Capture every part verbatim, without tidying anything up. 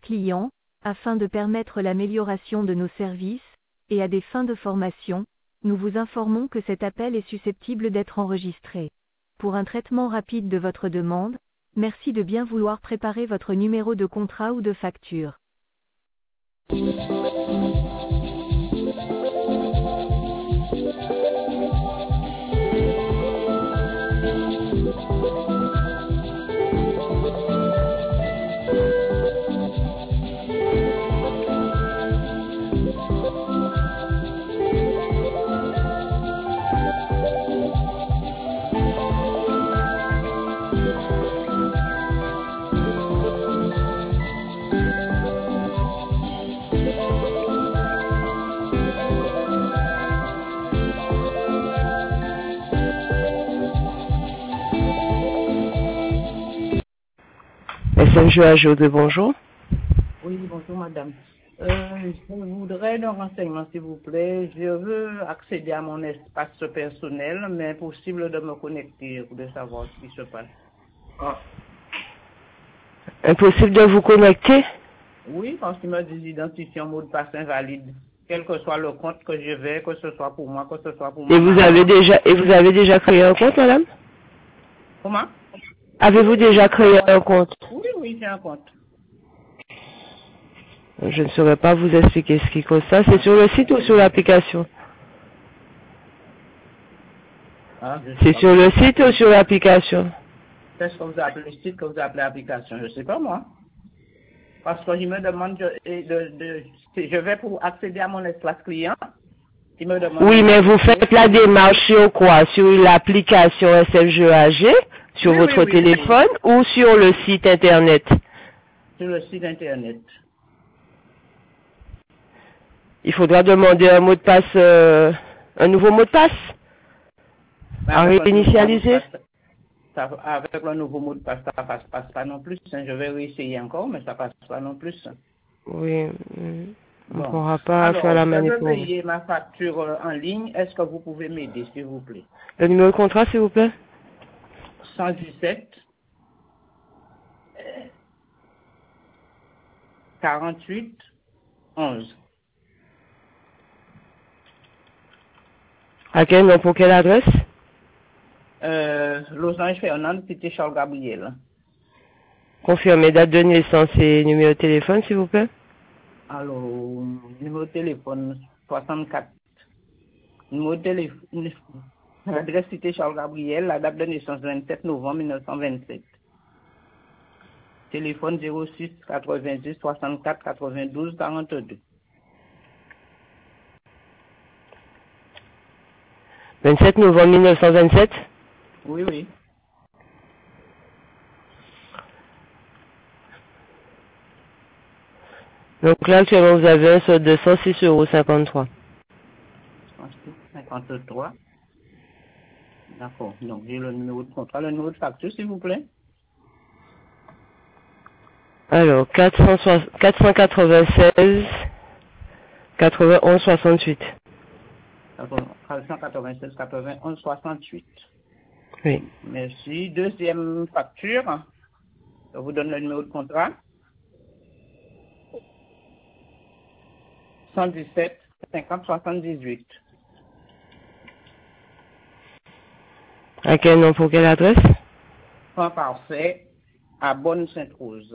client, afin de permettre l'amélioration de nos services, et à des fins de formation, nous vous informons que cet appel est susceptible d'être enregistré. Pour un traitement rapide de votre demande, merci de bien vouloir préparer votre numéro de contrat ou de facture. S M G A G O deux, bonjour. Oui, bonjour madame. Euh, je voudrais un renseignement s'il vous plaît. Je veux accéder à mon espace personnel, mais possible de me connecter pour de savoir ce qui se passe. Ah. Impossible de vous connecter? Oui, parce qu'il me dit identifier un mot de passe invalide. Quel que soit le compte que je vais, que ce soit pour moi, que ce soit pour moi. Et vous avez déjà, et vous avez déjà créé un compte, madame? Comment? Avez-vous déjà créé un compte? Oui, oui, j'ai un compte. Je ne saurais pas vous expliquer ce qui cause ça. C'est sur le site ou sur l'application? Ah, c'est sur le site ou sur l'application? Qu'est-ce que vous appelez le site, que vous appelez l'application? Je ne sais pas moi. Parce que je me demande, de, de, de, je vais pour accéder à mon espace client. Il me demande oui, mais vous faites la démarche sur quoi? Sur l'application S M G A G, sur oui, votre oui, oui, téléphone oui. ou sur le site internet? Sur le site internet. Il faudra demander un mot de passe, euh, un nouveau mot de passe à réinitialiser. Ça, avec le nouveau mot de passe, ça passe, passe pas non plus. Je vais réessayer encore, mais ça passe pas non plus. Oui, on ne bon. pourra pas Alors, faire la je manipulation. veux payer ma facture en ligne. Est-ce que vous pouvez m'aider, s'il vous plaît? Le numéro de contrat, s'il vous plaît? cent dix-sept quarante-huit onze. À quel nom, pour quelle adresse? Euh, Los Angeles Fernand, Cité Charles Gabriel. Confirmez date de naissance et numéro de téléphone, s'il vous plaît. Alors, numéro de téléphone soixante-quatre. Numéro de téléphone, l'adresse Cité Charles Gabriel, la date de naissance vingt-sept novembre mille neuf cent vingt-sept. Téléphone zéro six quatre-vingt-dix soixante-quatre quatre-vingt-douze quarante-deux. vingt-sept novembre mille neuf cent vingt-sept? Oui, oui. Donc là, actuellement, vous avez un solde de cent six euros cinquante-trois. cent six cinquante-trois. D'accord. Donc, j'ai le numéro de contrat, le numéro de facture, s'il vous plaît. Alors, quatre cent quatre-vingt-seize quatre-vingt-onze soixante-huit. quatre cent quatre-vingt-seize quatre-vingt-onze soixante-huit. Oui. Merci. Deuxième facture. Je vous donne le numéro de contrat. cent dix-sept cinquante soixante-dix-huit. À quel nom, pour quelle adresse? Point parfait à Bonne-Sainte-Rose.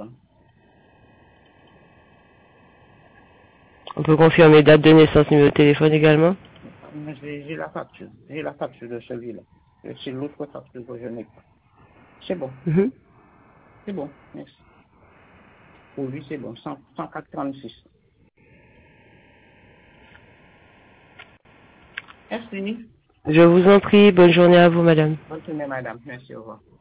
On peut confirmer date de naissance, numéro de téléphone également? J'ai la facture. J'ai la facture de celui-là. C'est l'autre facture que je n'ai pas. C'est bon. Mm-hmm. C'est bon. Merci. Pour lui, c'est bon. cent quatre trente-six. Merci. Je vous en prie. Bonne journée à vous, madame. Bonne journée, madame. Merci. Au revoir.